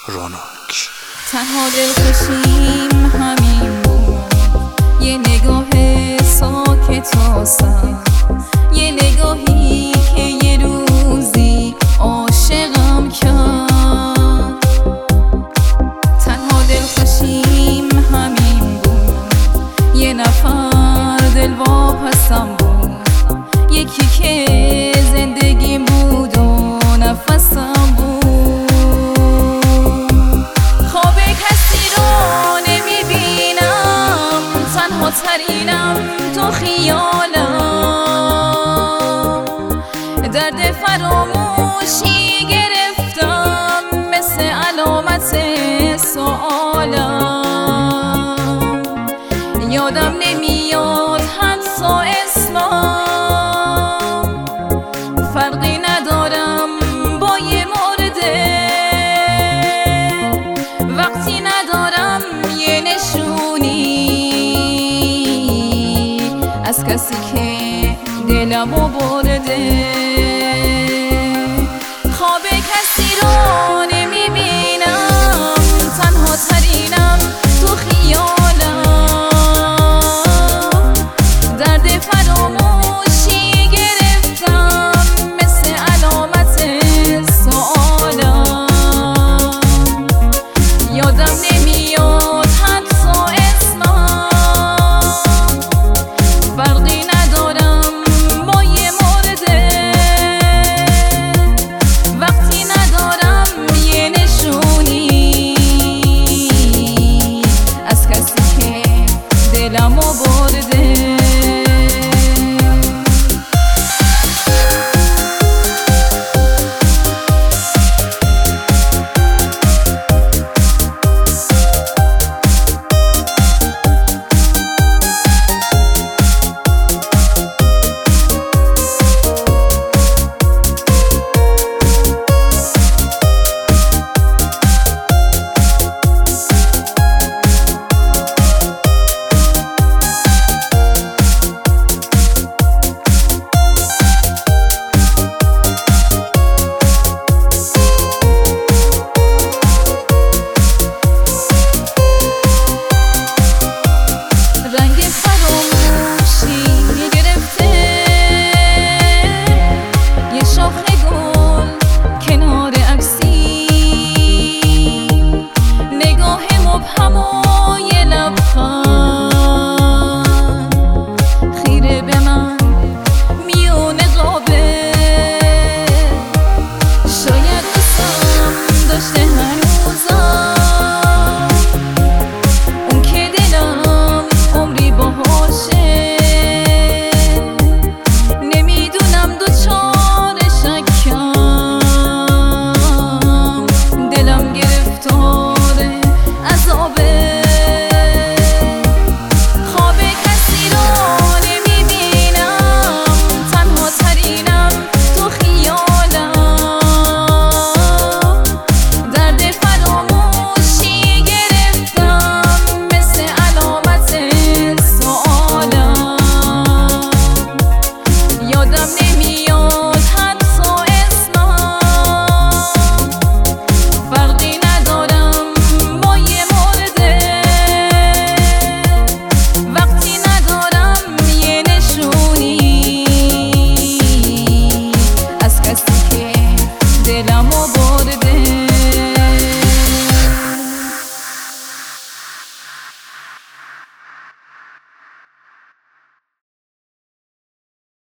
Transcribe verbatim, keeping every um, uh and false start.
روناک. تنها دلخوشیم همین بود، یه نگاه ساکت و سر، یه نگاهی که یه روزی عاشقم کرد. تنها دلخوشیم همین بود، یه نفر دلواپسم بود، یکی که زندگیم بود و نفسم بود. خواب کسی رو نمیبینم، تنها ترینم تو خیالم. درد فراموشی گرفتم مثل علامت سوالم. یادم نمیاد حتی اسمم، فرقی ندارم با یه مرده. وقتی ندارم یه نشونی از کسی که دلمو برده. خواب کسی رو نمیبینم، تنها ترینم تو خیالم. درد فراموشی گرفتم مثل علامت سوالم. یادم نمیاد حتی اسمم، فرقی ندارم با یه مرده. وقتی ندارم یه نشونی از کسی که دلمو برده. دلمو